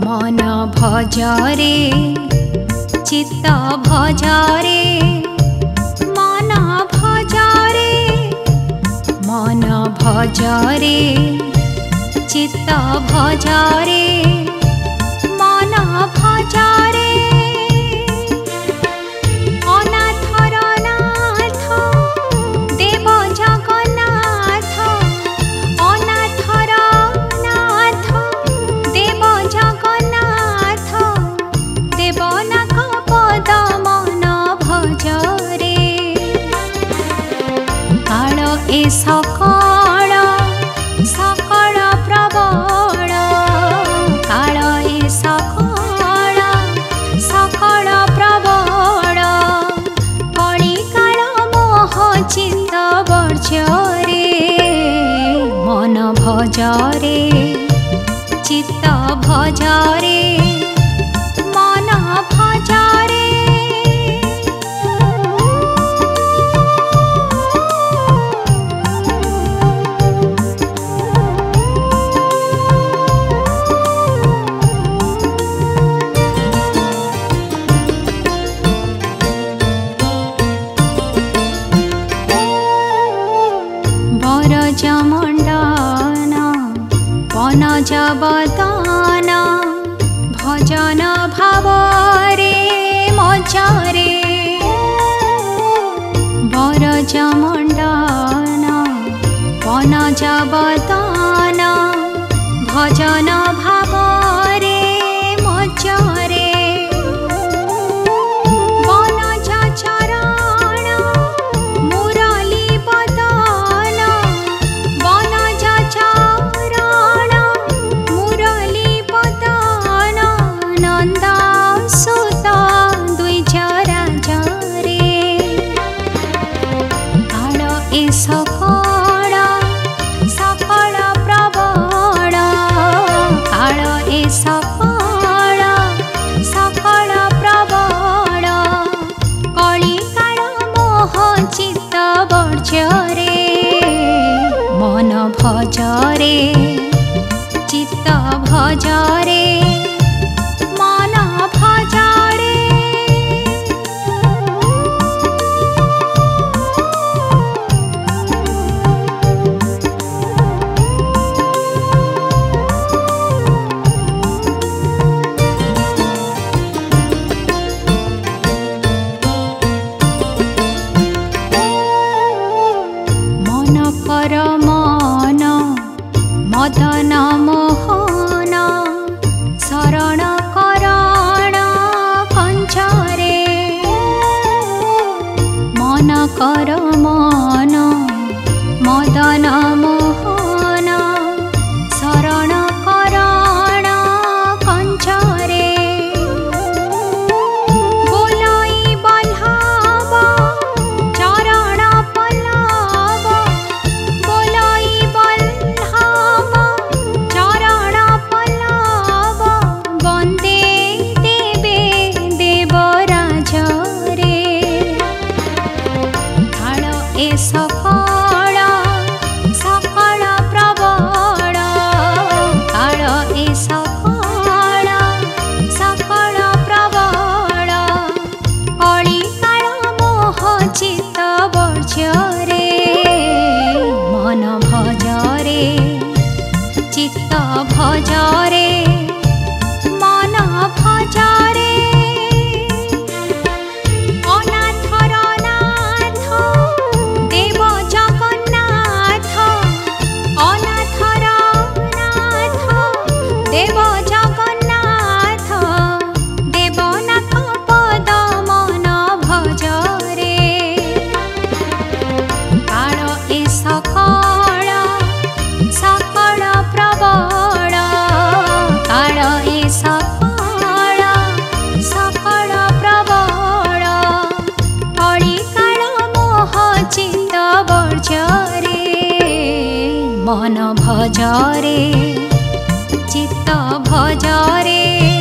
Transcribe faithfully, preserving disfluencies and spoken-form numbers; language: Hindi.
मन भजरे चित्त भजरे मन भजरे मन भजरे चित्त भजरे मन भजरे अनाथर नाथ देव जगन्नाथ अनाथर नाथ देव जगन्नाथ देवनाथ पद मन भजरे काल ए सकल सकल प्रबल काल ए सकल सकल प्रबल कली काल मोह चित्त वर्जरे मन भजरे चित्त भजरे मन भजरे मंडन वनज बदन भजन भावरे मजरे बरज मंडन वनज बदन भजन भावरे मजरे वनज चरण मुरली बदन वनज चरण मुरली बदन नंद सुत द्विज राजरे काल ए सकल सकल प्रबल काल ए सकल सकल प्रबल कली काल मोह चित्त वर्जरे मन भजरे चित्त भजरे मन भजरे मन कर मन मदन मोहन शरण करण कंचरे मन कर मन मदन मोहन शरण करण कंचरे बोलाई बल्लभ चरण पल्लव बोलाई बल्लभ चरण पल्लव वंदे देवे देवराजरे काल ए सकल सकल प्रबल काल ए सकल सकल प्रबल कली काल मोह चित्त वर्जरे मन भजरे चित्त भजरे मन भजरे अनाथर नाथ देव जगन्नाथ अनाथर नाथ देव जगन्नाथ देवनाथ पद मन भजरे काल ए सकल सकल प्रबल काल ए सकल सकल प्रबल कली काल मोह चित्त वर्जरे मन भजरे चित्त भजरे।